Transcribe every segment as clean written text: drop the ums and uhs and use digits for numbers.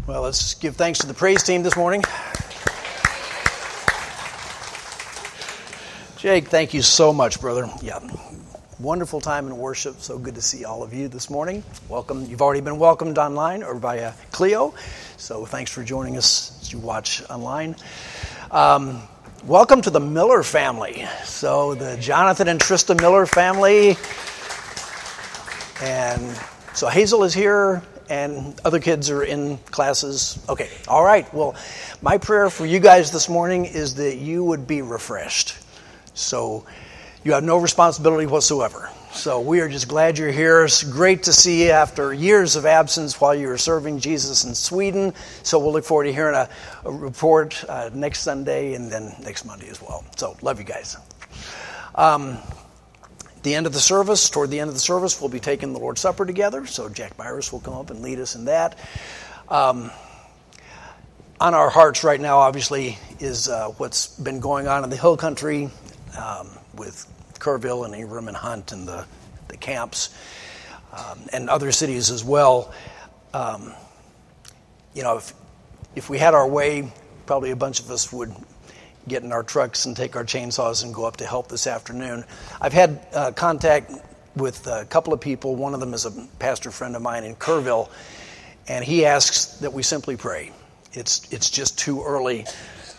Well, let's give thanks to the praise team this morning. Jake, thank you so much, brother. Yeah, wonderful time in worship. So good to see all of you this morning. Welcome. You've already been welcomed online or via Clio. So thanks for joining us as you watch online. Welcome to the Miller family. So the Jonathan and Trista Miller family. And so Hazel is here. And other kids are in classes. Okay, all right. Well, my prayer for you guys this morning is that you would be refreshed. So you have no responsibility whatsoever. So we are just glad you're here. It's great to see you after years of absence while you were serving Jesus in Sweden. So we'll look forward to hearing a report next Sunday and then next Monday as well. So love you guys. Toward the end of the service, we'll be taking the Lord's Supper together. So Jack Byers will come up and lead us in that. On our hearts right now, obviously, is what's been going on in the Hill Country with Kerrville and Ingram and Hunt and the camps and other cities as well. If we had our way, probably a bunch of us would get in our trucks and take our chainsaws and go up to help this afternoon. I've had contact with a couple of people. One of them is a pastor friend of mine in Kerrville, and he asks that we simply pray. It's just too early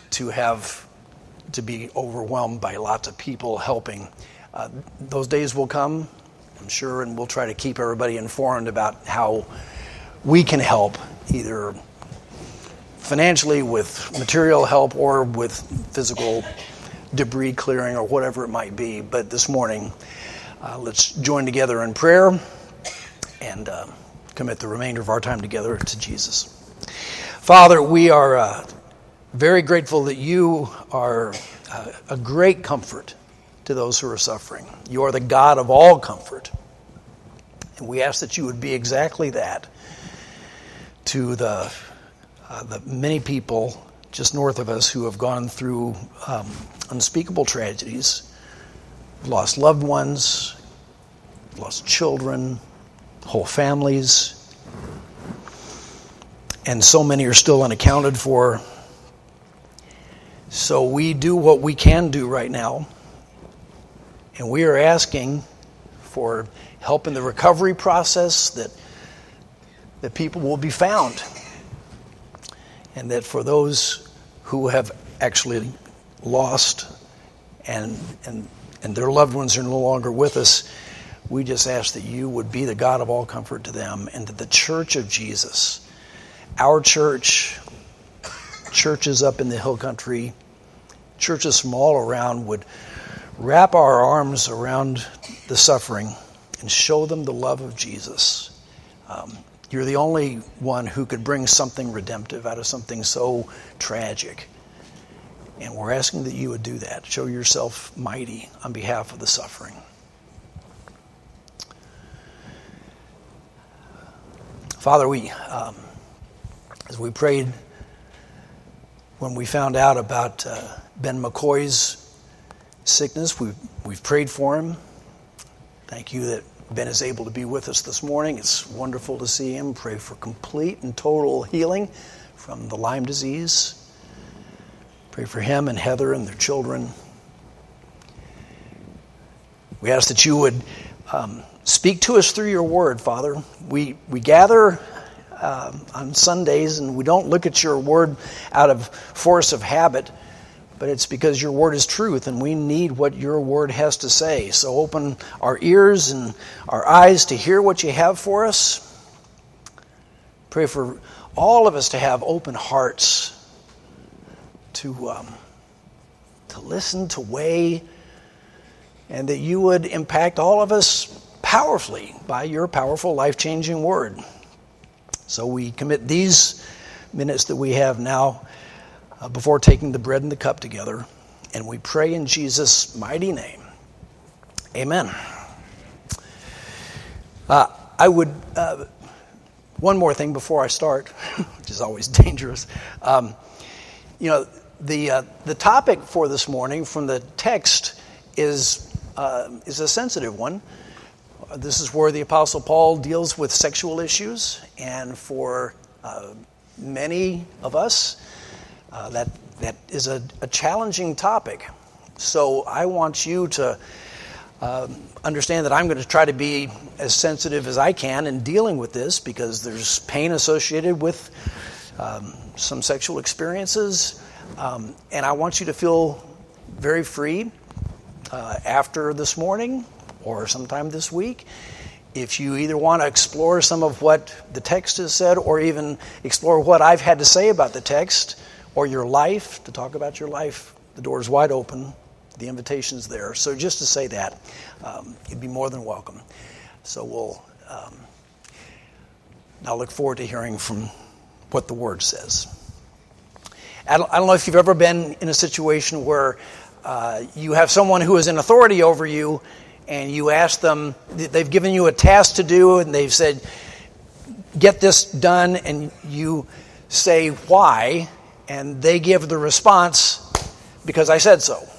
to be overwhelmed by lots of people helping. Those days will come, I'm sure, and we'll try to keep everybody informed about how we can help, either financially with material help or with physical debris clearing or whatever it might be. But this morning, let's join together in prayer and commit the remainder of our time together to Jesus. Father, we are very grateful that you are a great comfort to those who are suffering. You are the God of all comfort. And we ask that you would be exactly that to the many people just north of us who have gone through unspeakable tragedies, lost loved ones, lost children, whole families, and so many are still unaccounted for. So we do what we can do right now, and we are asking for help in the recovery process, that people will be found. And that for those who have actually lost and their loved ones are no longer with us, we just ask that you would be the God of all comfort to them, and that the Church of Jesus, our church, churches up in the Hill Country, churches from all around, would wrap our arms around the suffering and show them the love of Jesus. You're the only one who could bring something redemptive out of something so tragic. And we're asking that you would do that. Show yourself mighty on behalf of the suffering. Father, as we prayed when we found out about Ben McCoy's sickness, we've prayed for him. Thank you that Ben is able to be with us this morning. It's wonderful to see him. Pray for complete and total healing from the Lyme disease. Pray for him and Heather and their children. We ask that you would speak to us through your word, Father. We gather on Sundays and we don't look at your word out of force of habit, but it's because your word is truth and we need what your word has to say. So open our ears and our eyes to hear what you have for us. Pray for all of us to have open hearts to listen, to weigh, and that you would impact all of us powerfully by your powerful, life-changing word. So we commit these minutes that we have now before taking the bread and the cup together, and we pray in Jesus' mighty name. Amen. I would, one more thing before I start, which is always dangerous. The topic for this morning from the text is a sensitive one. This is where the Apostle Paul deals with sexual issues, and for many of us, that is a challenging topic. So I want you to understand that I'm going to try to be as sensitive as I can in dealing with this, because there's pain associated with some sexual experiences. And I want you to feel very free after this morning or sometime this week. If you either want to explore some of what the text has said, or even explore what I've had to say about the text or your life, to talk about your life, the door's wide open. The invitation's there. So just to say that, you'd be more than welcome. So we'll now look forward to hearing from what the Word says. I don't know if you've ever been in a situation where you have someone who is in authority over you, and you ask them, they've given you a task to do, and they've said, get this done, and you say, why? And they give the response, because I said so.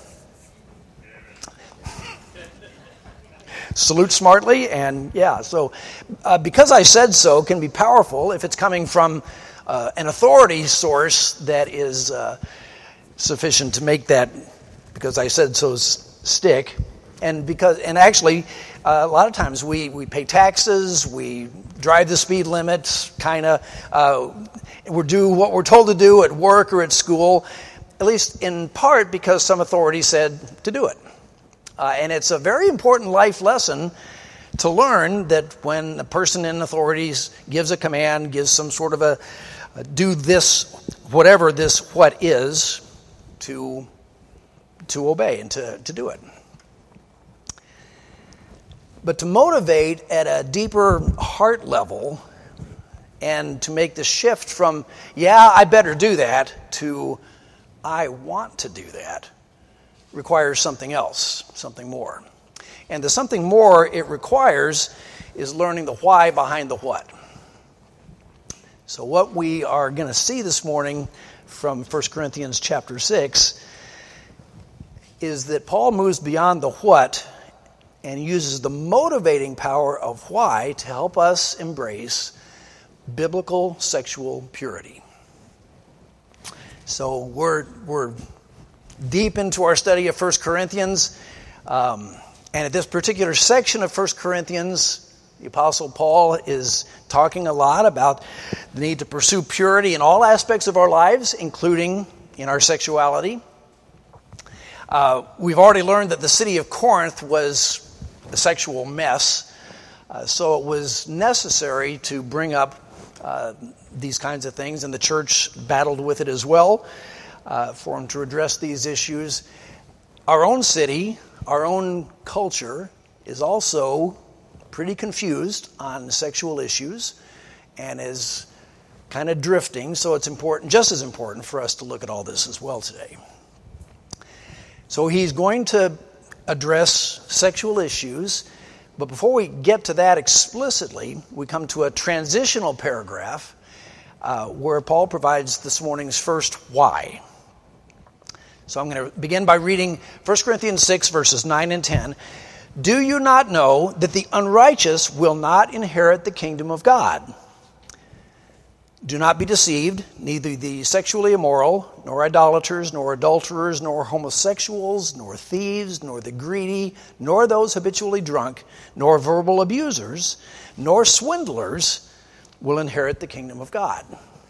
Salute smartly, and so because I said so can be powerful if it's coming from an authority source that is sufficient to make that because I said so stick. And actually, a lot of times we pay taxes, we drive the speed limit, we do what we're told to do at work or at school, at least in part because some authority said to do it. And it's a very important life lesson to learn that when a person in authorities gives a command, gives some sort of a do this, whatever this what is, to obey and to do it. But to motivate at a deeper heart level and to make the shift from, I better do that, to I want to do that, requires something else, something more. And the something more it requires is learning the why behind the what. So what we are going to see this morning from 1 Corinthians chapter 6 is that Paul moves beyond the what and uses the motivating power of why to help us embrace biblical sexual purity. So we're deep into our study of 1 Corinthians. And at this particular section of 1 Corinthians, the Apostle Paul is talking a lot about the need to pursue purity in all aspects of our lives, including in our sexuality. We've already learned that the city of Corinth was a sexual mess, so it was necessary to bring up these kinds of things, and the church battled with it as well. For him to address these issues. Our own city, our own culture is also pretty confused on sexual issues and is kind of drifting, so it's important, just as important for us to look at all this as well today. So he's going to address sexual issues, but before we get to that explicitly, we come to a transitional paragraph where Paul provides this morning's first why. So I'm going to begin by reading 1 Corinthians 6, verses 9 and 10. Do you not know that the unrighteous will not inherit the kingdom of God? Do not be deceived, neither the sexually immoral, nor idolaters, nor adulterers, nor homosexuals, nor thieves, nor the greedy, nor those habitually drunk, nor verbal abusers, nor swindlers will inherit the kingdom of God.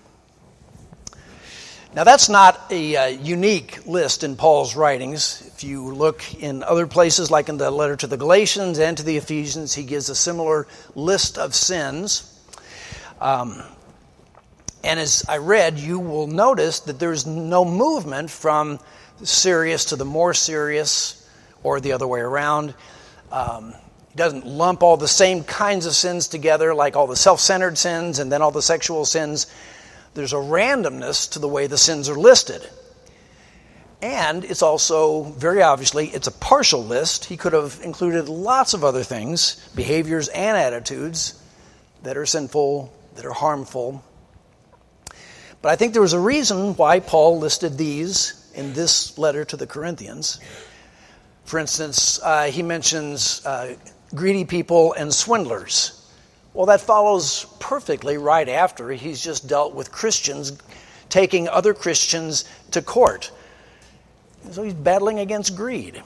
Now, that's not a unique list in Paul's writings. If you look in other places, like in the letter to the Galatians and to the Ephesians, he gives a similar list of sins. And as I read, you will notice that there's no movement from serious to the more serious or the other way around. He doesn't lump all the same kinds of sins together, like all the self-centered sins and then all the sexual sins. There's a randomness to the way the sins are listed. And it's also, very obviously, it's a partial list. He could have included lots of other things, behaviors and attitudes that are sinful, that are harmful. But I think there was a reason why Paul listed these in this letter to the Corinthians. For instance, he mentions greedy people and swindlers. Well, that follows perfectly right after he's just dealt with Christians taking other Christians to court. So he's battling against greed.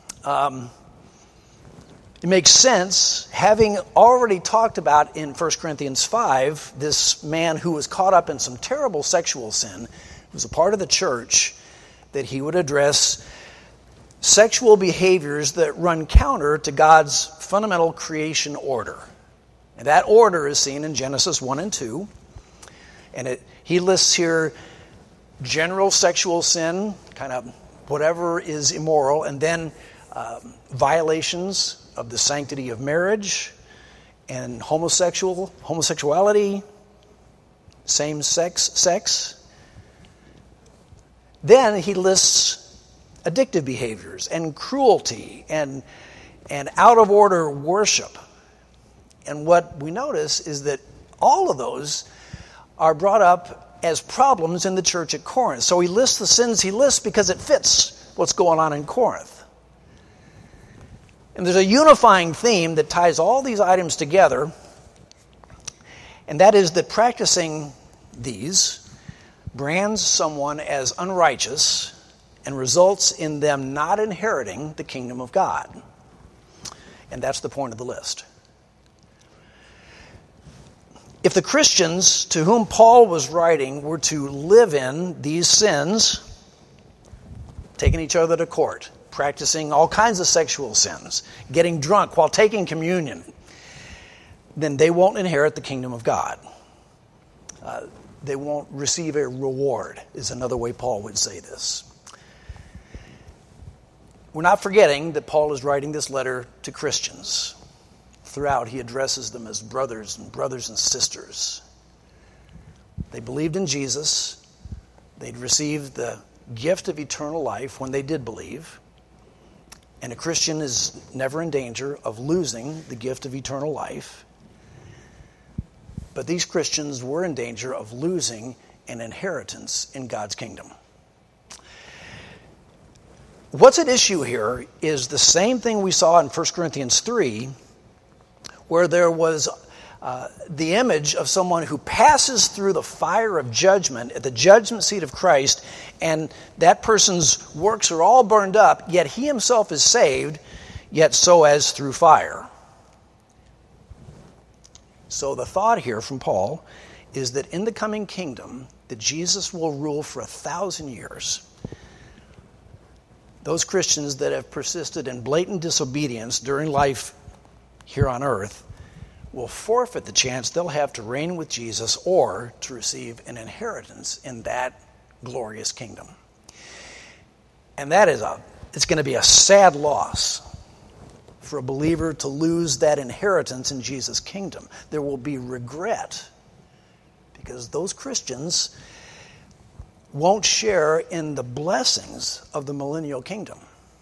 It makes sense, having already talked about in 1 Corinthians 5, this man who was caught up in some terrible sexual sin, who was a part of the church, that he would address sexual behaviors that run counter to God's fundamental creation order. And that order is seen in Genesis 1 and 2. And he lists here general sexual sin, kind of whatever is immoral, and then violations of the sanctity of marriage, and homosexuality, same-sex sex. Then he lists addictive behaviors and cruelty and out-of-order worship. And what we notice is that all of those are brought up as problems in the church at Corinth. So he lists the sins he lists because it fits what's going on in Corinth. And there's a unifying theme that ties all these items together, and that is that practicing these brands someone as unrighteous and results in them not inheriting the kingdom of God. And that's the point of the list. If the Christians to whom Paul was writing were to live in these sins, taking each other to court, practicing all kinds of sexual sins, getting drunk while taking communion, then they won't inherit the kingdom of God. They won't receive a reward, is another way Paul would say this. We're not forgetting that Paul is writing this letter to Christians. Throughout, he addresses them as brothers and sisters. They believed in Jesus. They'd received the gift of eternal life when they did believe. And a Christian is never in danger of losing the gift of eternal life. But these Christians were in danger of losing an inheritance in God's kingdom. What's at issue here is the same thing we saw in 1 Corinthians 3, where there was the image of someone who passes through the fire of judgment at the judgment seat of Christ, and that person's works are all burned up, yet he himself is saved, yet so as through fire. So the thought here from Paul is that in the coming kingdom, that Jesus will rule for 1,000 years. Those Christians that have persisted in blatant disobedience during life here on earth will forfeit the chance they'll have to reign with Jesus or to receive an inheritance in that glorious kingdom. And it's going to be a sad loss for a believer to lose that inheritance in Jesus' kingdom. There will be regret because those Christians won't share in the blessings of the millennial kingdom.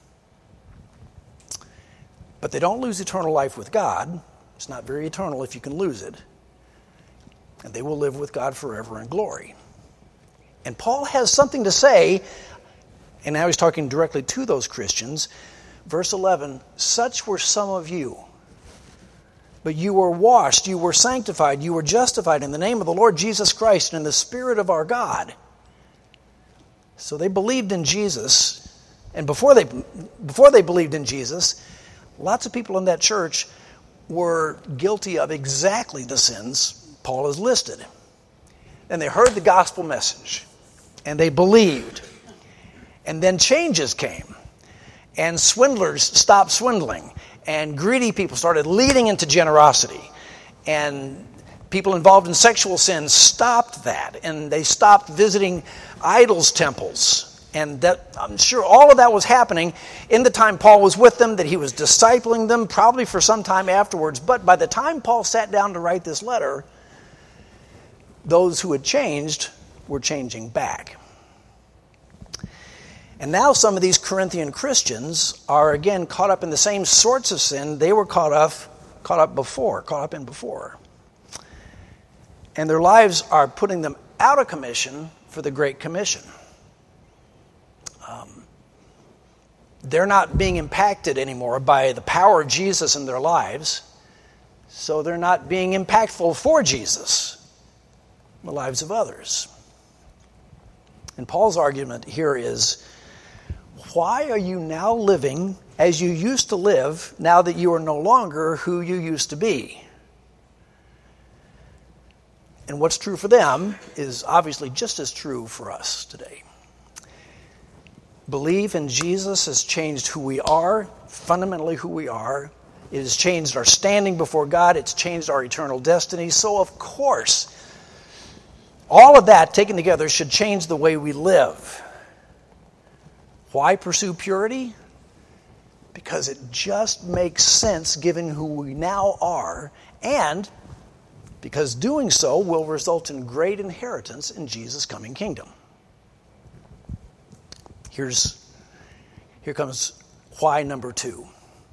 But they don't lose eternal life with God. It's not very eternal if you can lose it. And they will live with God forever in glory. And Paul has something to say, and now he's talking directly to those Christians. Verse 11, such were some of you. But you were washed, you were sanctified, you were justified in the name of the Lord Jesus Christ and in the Spirit of our God. So they believed in Jesus. And before they believed in Jesus, lots of people in that church were guilty of exactly the sins Paul has listed. And they heard the gospel message, and they believed. And then changes came, and swindlers stopped swindling, and greedy people started leading into generosity, and people involved in sexual sin stopped that, and they stopped visiting idols' temples. And that, I'm sure all of that was happening in the time Paul was with them, that he was discipling them, probably for some time afterwards. But by the time Paul sat down to write this letter, those who had changed were changing back. And now some of these Corinthian Christians are again caught up in the same sorts of sin they were caught up in before. And their lives are putting them out of commission for the Great Commission. They're not being impacted anymore by the power of Jesus in their lives. so they're not being impactful for Jesus in the lives of others. And Paul's argument here is, why are you now living as you used to live now that you are no longer who you used to be? And what's true for them is obviously just as true for us today. Belief in Jesus has changed who we are, fundamentally who we are. It has changed our standing before God. It's changed our eternal destiny. So, of course, all of that taken together should change the way we live. Why pursue purity? Because it just makes sense given who we now are, and because doing so will result in great inheritance in Jesus' coming kingdom. Here comes why number 2.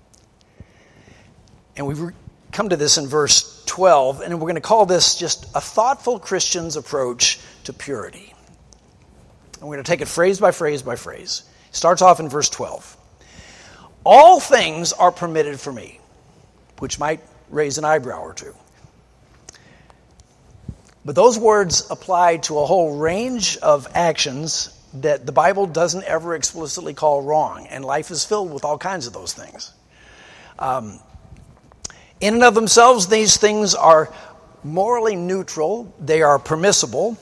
And we come to this in verse 12, and we're going to call this just a thoughtful Christian's approach to purity. And we're going to take it phrase by phrase by phrase. It starts off in verse 12. All things are permitted for me, which might raise an eyebrow or two. But those words apply to a whole range of actions that the Bible doesn't ever explicitly call wrong, and life is filled with all kinds of those things. In and of themselves, these things are morally neutral. They are permissible.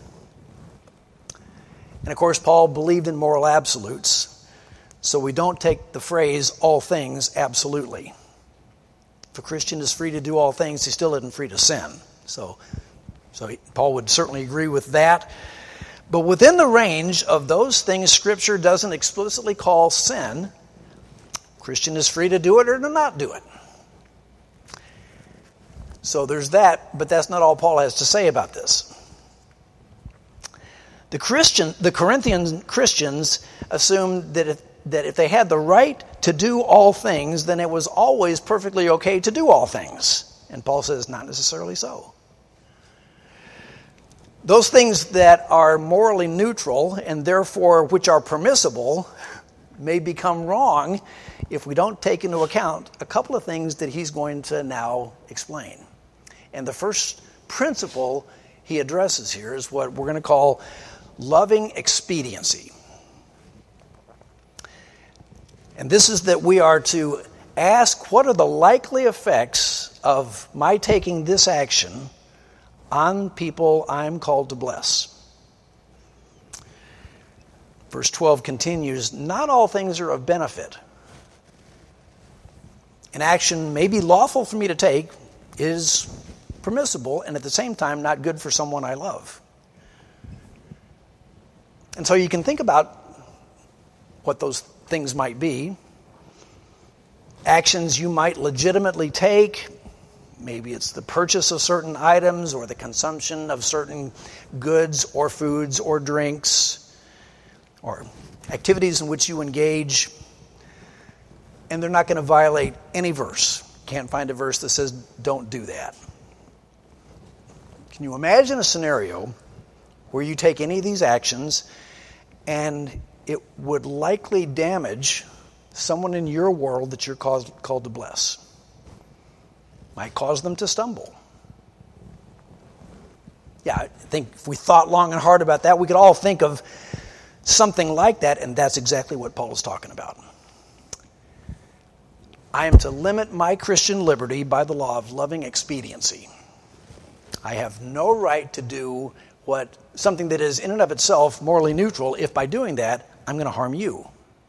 And of course, Paul believed in moral absolutes, so we don't take the phrase all things absolutely. If a Christian is free to do all things, he still isn't free to sin. So Paul would certainly agree with that. But within the range of those things Scripture doesn't explicitly call sin, a Christian is free to do it or to not do it. So there's that, but that's not all Paul has to say about this. The Corinthian Christians assumed that if they had the right to do all things, then it was always perfectly okay to do all things. And Paul says, not necessarily so. Those things that are morally neutral and therefore which are permissible may become wrong if we don't take into account a couple of things that he's going to now explain. And the first principle he addresses here is what we're going to call loving expediency. And this is that we are to ask, what are the likely effects of my taking this action on people I'm called to bless? Verse 12 continues, not all things are of benefit. An action may be lawful for me to take, is permissible, and at the same time not good for someone I love. And so you can think about what those things might be. Actions you might legitimately take. Maybe it's the purchase of certain items or the consumption of certain goods or foods or drinks or activities in which you engage. And they're not going to violate any verse. Can't find a verse that says don't do that. Can you imagine a scenario where you take any of these actions and it would likely damage someone in your world that you're called to bless? Might cause them to stumble. Yeah, I think if we thought long and hard about that, we could all think of something like that, and that's exactly what Paul is talking about. I am to limit my Christian liberty by the law of loving expediency. I have no right to do something that is in and of itself morally neutral if by doing that I'm going to harm you.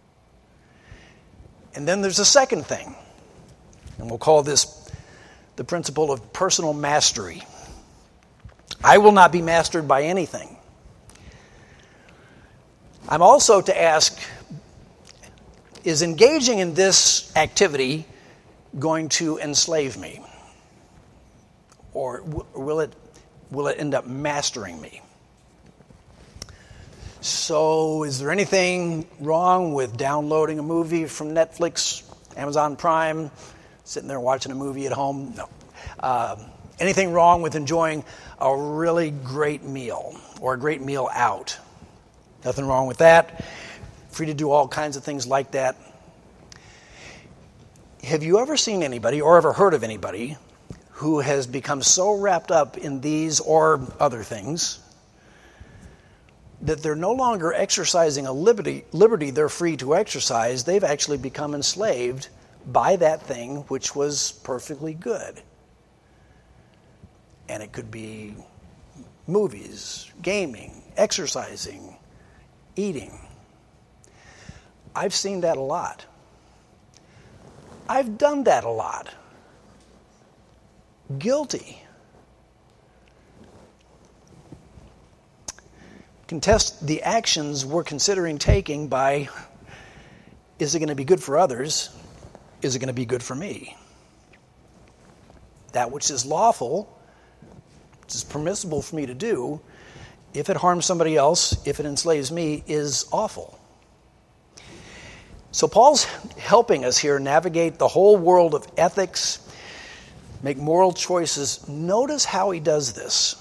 And then there's a second thing, and we'll call this the principle of personal mastery. I will not be mastered by anything. I'm also to ask, is engaging in this activity going to enslave me? Or will it end up mastering me? So is there anything wrong with downloading a movie from Netflix, Amazon Prime, sitting there watching a movie at home? No. Anything wrong with enjoying a really great meal or a great meal out? Nothing wrong with that. Free to do all kinds of things like that. Have you ever seen anybody or ever heard of anybody who has become so wrapped up in these or other things that they're no longer exercising a liberty they're free to exercise. They've actually become enslaved by that thing which was perfectly good. And it could be movies, gaming, exercising, eating. I've seen that a lot. I've done that a lot. Guilty. Contest the actions we're considering taking by, is it going to be good for others? Is it going to be good for me? That which is lawful, which is permissible for me to do, if it harms somebody else, if it enslaves me, is awful. So Paul's helping us here navigate the whole world of ethics, make moral choices. Notice how he does this.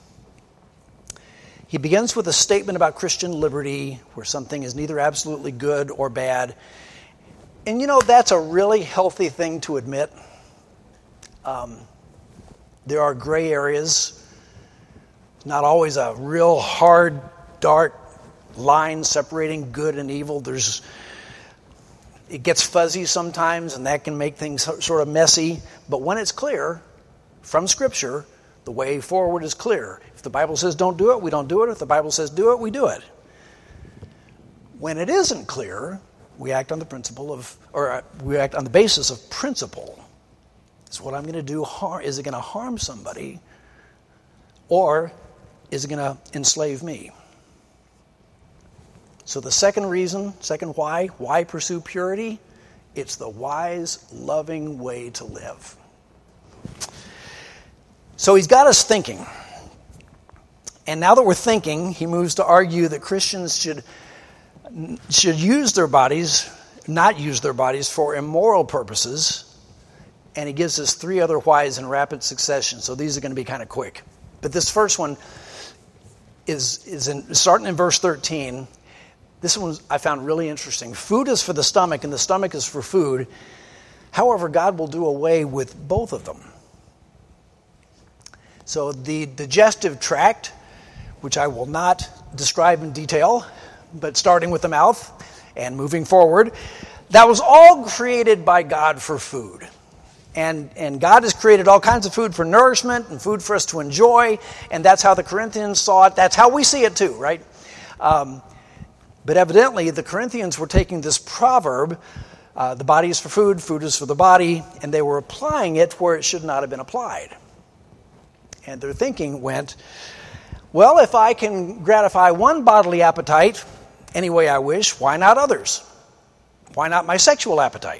He begins with a statement about Christian liberty, where something is neither absolutely good or bad. And you know, that's a really healthy thing to admit. There are gray areas. Not always a real hard, dark line separating good and evil. It gets fuzzy sometimes, and that can make things sort of messy. But when it's clear from Scripture, the way forward is clear. If the Bible says don't do it, we don't do it. If the Bible says do it, we do it. When it isn't clear, we act on the basis of principle. Is what I'm going to do is it going to harm somebody, or is it going to enslave me? So the second why pursue purity? It's the wise, loving way to live. So he's got us thinking. And now that we're thinking, he moves to argue that Christians should use their bodies, not use their bodies for immoral purposes. And he gives us three other whys in rapid succession. So these are going to be kind of quick. But this first one is starting in verse 13. This one I found really interesting. Food is for the stomach, and the stomach is for food. However, God will do away with both of them. So the digestive tract, which I will not describe in detail, but starting with the mouth and moving forward, that was all created by God for food. And God has created all kinds of food for nourishment and food for us to enjoy, and that's how the Corinthians saw it. That's how we see it too, right? But evidently, the Corinthians were taking this proverb, the body is for food, food is for the body, and they were applying it where it should not have been applied. And their thinking went, well, if I can gratify one bodily appetite any way I wish, why not others? Why not my sexual appetite?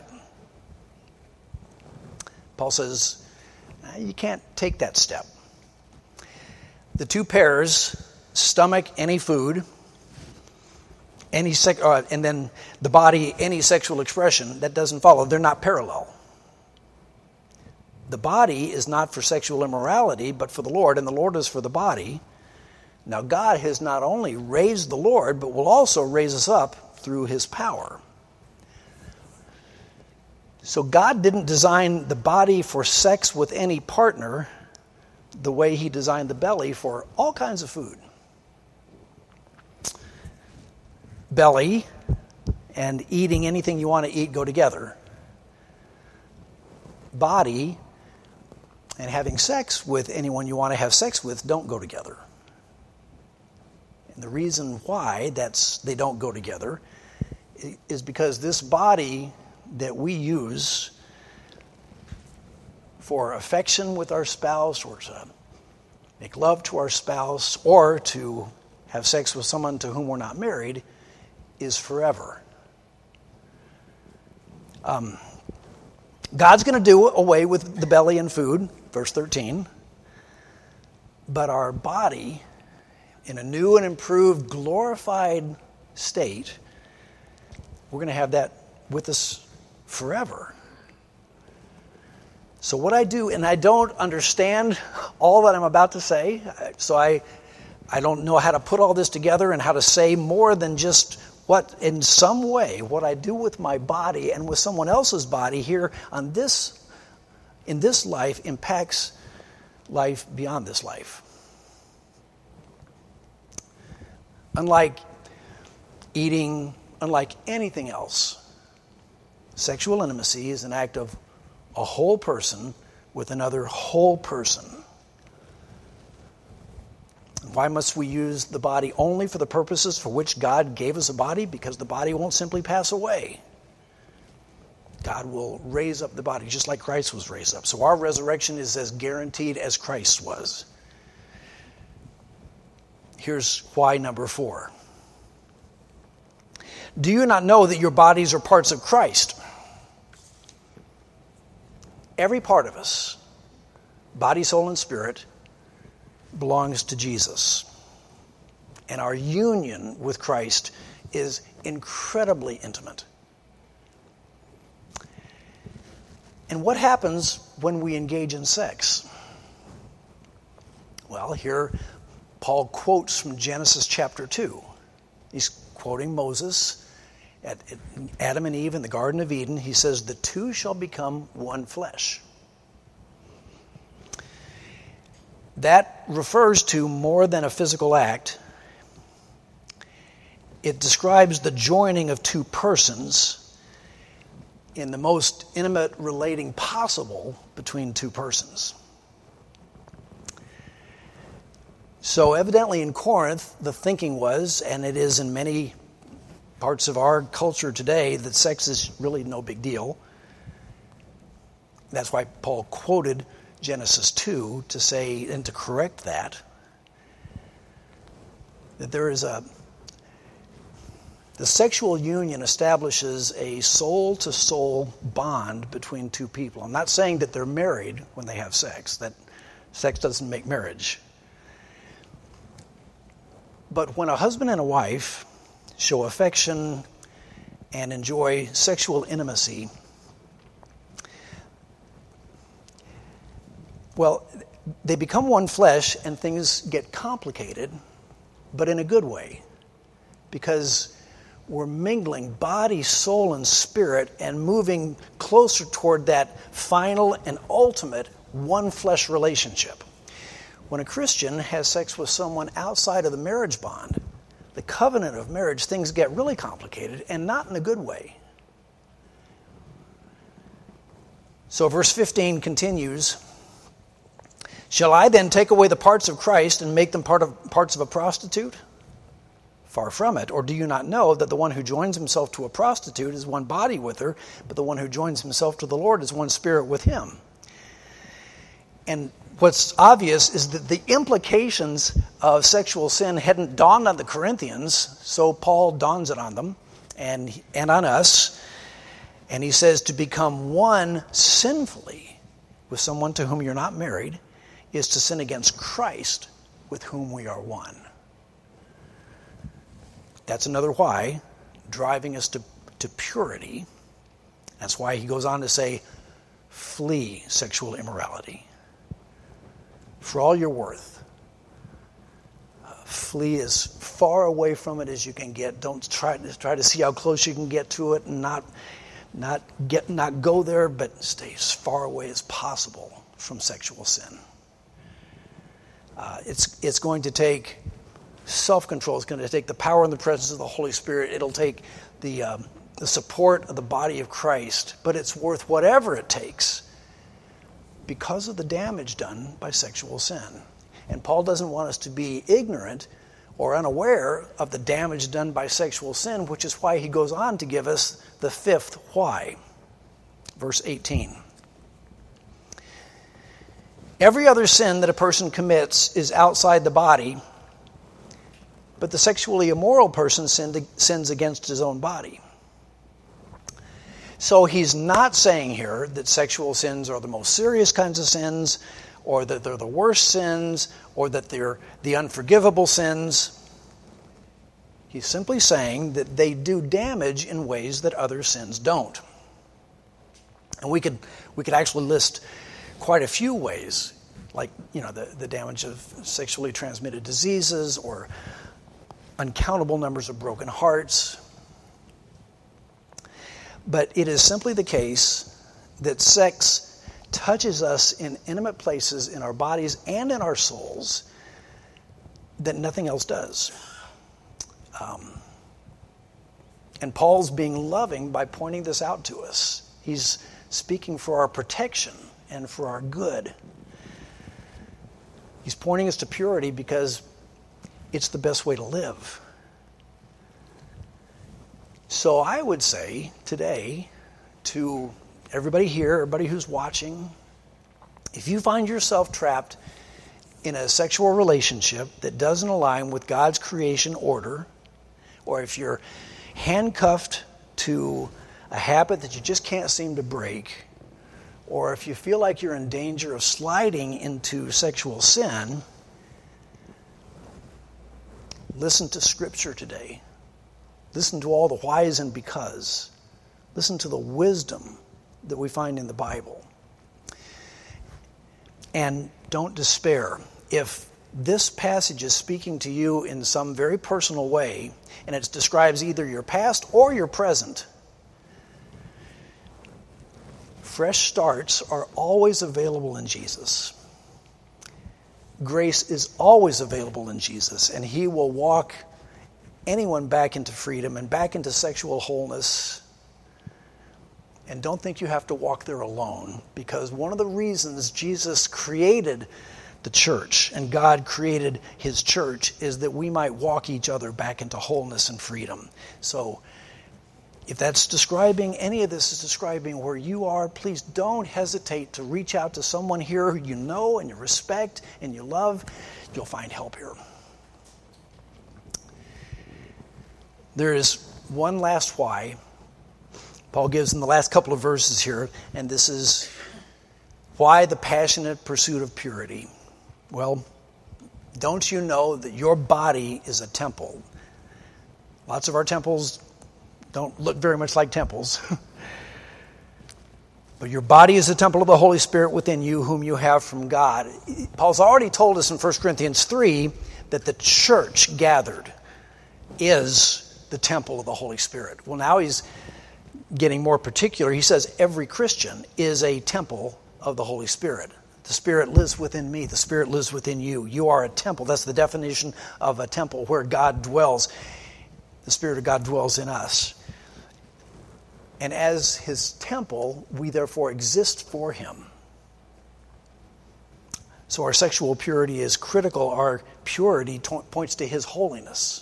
Paul says, you can't take that step. The two pairs, stomach, any food, and then the body, any sexual expression, that doesn't follow. They're not parallel. The body is not for sexual immorality, but for the Lord, and the Lord is for the body. Now, God has not only raised the Lord, but will also raise us up through his power. So God didn't design the body for sex with any partner the way he designed the belly for all kinds of food. Belly and eating anything you want to eat go together. Body and having sex with anyone you want to have sex with don't go together. And the reason why they don't go together is because this body that we use for affection with our spouse, or to make love to our spouse, or to have sex with someone to whom we're not married, is forever. God's going to do away with the belly and food, verse 13. But our body, in a new and improved, glorified state, we're going to have that with us forever. So what I do, and I don't understand all that I'm about to say, so I don't know how to put all this together and how to say more than just what I do with my body and with someone else's body here on this in this life impacts life beyond this life. Unlike eating, unlike anything else, sexual intimacy is an act of a whole person with another whole person. Why must we use the body only for the purposes for which God gave us a body? Because the body won't simply pass away. God will raise up the body just like Christ was raised up. So our resurrection is as guaranteed as Christ was. Here's why number 4. Do you not know that your bodies are parts of Christ? Every part of us, body, soul, and spirit, belongs to Jesus. And our union with Christ is incredibly intimate. And what happens when we engage in sex? Well, here Paul quotes from Genesis chapter 2. He's quoting Moses at Adam and Eve in the Garden of Eden. He says, "The two shall become one flesh." That refers to more than a physical act. It describes the joining of two persons in the most intimate relating possible between two persons. So evidently in Corinth, the thinking was, and it is in many parts of our culture today, that sex is really no big deal. That's why Paul quoted Genesis 2 to say, and to correct that there is the sexual union establishes a soul-to-soul bond between two people. I'm not saying that they're married when they have sex. That sex doesn't make marriage. But when a husband and a wife show affection and enjoy sexual intimacy, well, they become one flesh and things get complicated, but in a good way, because we're mingling body, soul, and spirit and moving closer toward that final and ultimate one flesh relationship. When a Christian has sex with someone outside of the marriage bond, the covenant of marriage, things get really complicated and not in a good way. So verse 15 continues, "Shall I then take away the parts of Christ and make them parts of a prostitute? Far from it. Or do you not know that the one who joins himself to a prostitute is one body with her, but the one who joins himself to the Lord is one spirit with him?" And what's obvious is that the implications of sexual sin hadn't dawned on the Corinthians, so Paul dawns it on them and on us. And he says to become one sinfully with someone to whom you're not married is to sin against Christ with whom we are one. That's another why, driving us to purity. That's why he goes on to say, flee sexual immorality. For all you're worth, flee as far away from it as you can get. Don't try to see how close you can get to it and not go there, but stay as far away as possible from sexual sin. It's going to take self-control. It's going to take the power and the presence of the Holy Spirit. It'll take the support of the body of Christ, but it's worth whatever it takes because of the damage done by sexual sin. And Paul doesn't want us to be ignorant or unaware of the damage done by sexual sin, which is why he goes on to give us the fifth why. Verse 18. "Every other sin that a person commits is outside the body, but the sexually immoral person sins against his own body." So he's not saying here that sexual sins are the most serious kinds of sins, or that they're the worst sins, or that they're the unforgivable sins. He's simply saying that they do damage in ways that other sins don't. And we could actually list quite a few ways, like the damage of sexually transmitted diseases or uncountable numbers of broken hearts. But it is simply the case that sex touches us in intimate places in our bodies and in our souls that nothing else does. And Paul's being loving by pointing this out to us. He's speaking for our protection and for our good. He's pointing us to purity because it's the best way to live. So I would say today to everybody here, everybody who's watching, if you find yourself trapped in a sexual relationship that doesn't align with God's creation order, or if you're handcuffed to a habit that you just can't seem to break, or if you feel like you're in danger of sliding into sexual sin, listen to Scripture today. Listen to all the whys and because. Listen to the wisdom that we find in the Bible. And don't despair. If this passage is speaking to you in some very personal way, and it describes either your past or your present, fresh starts are always available in Jesus. Grace is always available in Jesus, and He will walk anyone back into freedom and back into sexual wholeness. And don't think you have to walk there alone, because one of the reasons Jesus created the church and God created His church is that we might walk each other back into wholeness and freedom. So if that's describing, any of this is describing where you are, please don't hesitate to reach out to someone here who you know and you respect and you love. You'll find help here. There is one last why Paul gives in the last couple of verses here, and this is why the passionate pursuit of purity. Well, don't you know that your body is a temple? Lots of our temples don't look very much like temples. But your body is a temple of the Holy Spirit within you, whom you have from God. Paul's already told us in 1 Corinthians 3 that the church gathered is the temple of the Holy Spirit. Well, now he's getting more particular. He says every Christian is a temple of the Holy Spirit. The Spirit lives within me. The Spirit lives within you. You are a temple. That's the definition of a temple, where God dwells. The Spirit of God dwells in us. And as His temple, we therefore exist for Him. So our sexual purity is critical. Our purity points to His holiness.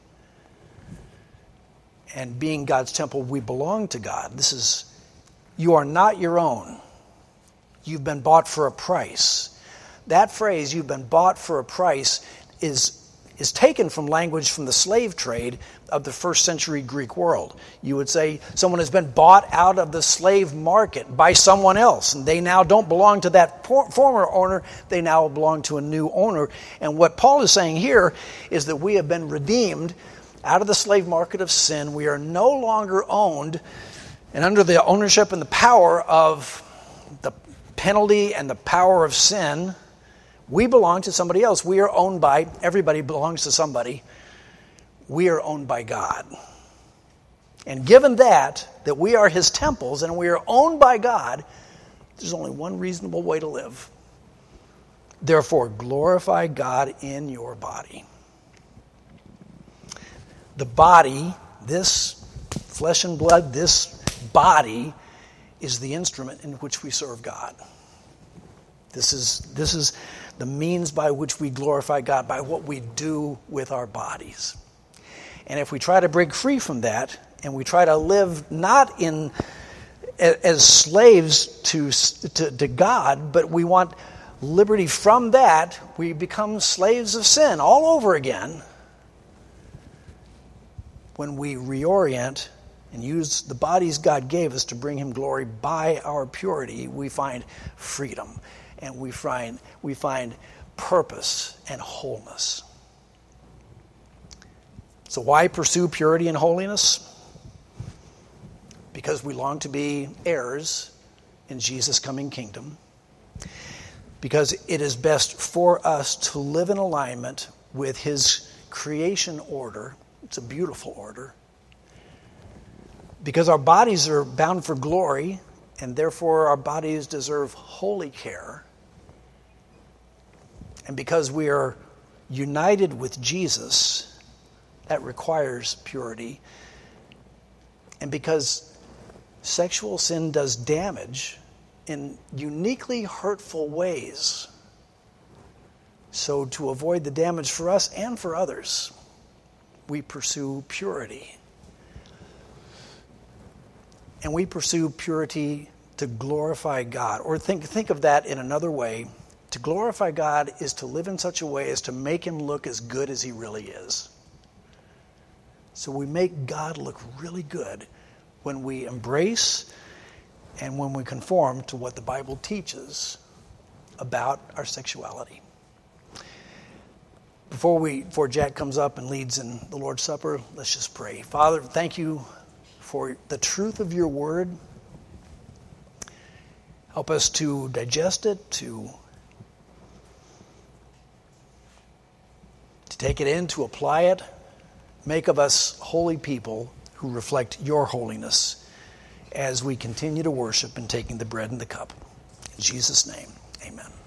And being God's temple, we belong to God. You are not your own. You've been bought for a price. That phrase, you've been bought for a price, is taken from language from the slave trade of the first century Greek world. You would say someone has been bought out of the slave market by someone else, and they now don't belong to that former owner. They now belong to a new owner. And what Paul is saying here is that we have been redeemed out of the slave market of sin. We are no longer owned and under the ownership and the power of the penalty and the power of sin. We belong to somebody else. We are owned by, everybody belongs to somebody. We are owned by God. And given that we are His temples and we are owned by God, there's only one reasonable way to live. Therefore, glorify God in your body. The body, this flesh and blood, this body is the instrument in which we serve God. This is the means by which we glorify God, by what we do with our bodies. And if we try to break free from that, and we try to live not as slaves to God, but we want liberty from that, we become slaves of sin all over again. When we reorient and use the bodies God gave us to bring Him glory by our purity, we find freedom and we find purpose and wholeness. So why pursue purity and holiness? Because we long to be heirs in Jesus' coming kingdom. Because it is best for us to live in alignment with His creation order. It's a beautiful order. Because our bodies are bound for glory, and therefore our bodies deserve holy care. And because we are united with Jesus, that requires purity. And because sexual sin does damage in uniquely hurtful ways, so to avoid the damage for us and for others, we pursue purity. And we pursue purity to glorify God. Or think of that in another way. To glorify God is to live in such a way as to make him look as good as he really is. So we make God look really good when we embrace and when we conform to what the Bible teaches about our sexuality. Before Jack comes up and leads in the Lord's Supper, let's just pray. Father, thank you for the truth of your word. Help us to digest it, to take it in, to apply it. Make of us holy people who reflect your holiness as we continue to worship in taking the bread and the cup. In Jesus' name, amen.